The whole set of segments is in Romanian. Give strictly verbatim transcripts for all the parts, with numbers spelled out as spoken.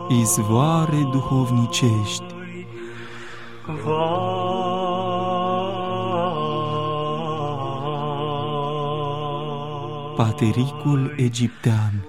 izvoare duhovnicești. Patericul egiptean.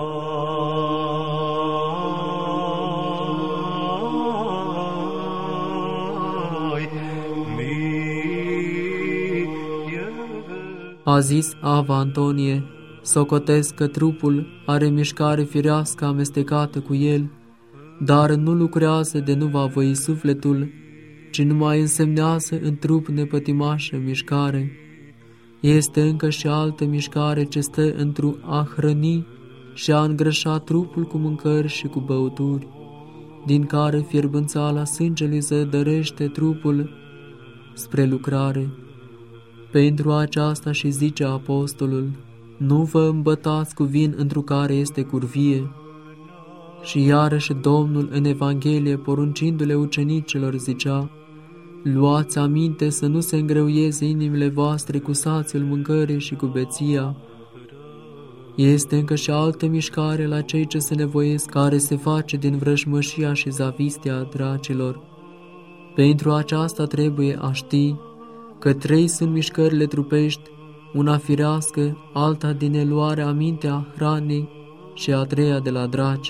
A zis Ava Antonie: socotesc că trupul are mișcare firească amestecată cu el, dar nu lucrează de nu va voi sufletul, ci numai însemnează în trup nepătimașă mișcare. Este încă și altă mișcare ce stă într-o a hrăni și a îngrășa trupul cu mâncări și cu băuturi, din care fierbânțala sângelui zădărește trupul spre lucrare. Pentru aceasta și zice apostolul: nu vă îmbătați cu vin întru care este curvie. Și iarăși Domnul în Evanghelie, poruncindu-le ucenicilor, zicea: luați aminte să nu se îngreuieze inimile voastre cu sațiul mâncării și cu beția. Este încă și altă mișcare la cei ce se nevoiesc, care se face din vrăjmășia și zavistia dracilor. Pentru aceasta trebuie a ști că trei sunt mișcările trupești, una firească, alta din eluarea aminte a hranei și a treia de la draci.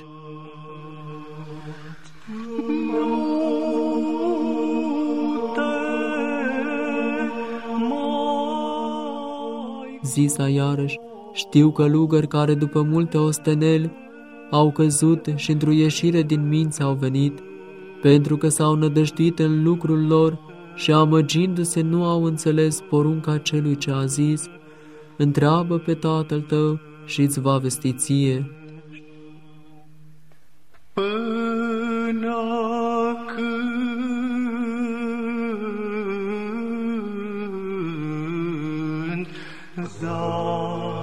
Zisa iarăși: știu călugări care după multe osteneli au căzut și într-o ieșire din minți au venit, pentru că s-au nădăjduit în lucrul lor și amăgindu-se nu au înțeles porunca celui ce a zis: întreabă pe tatăl tău și îți va vesti ție. Până când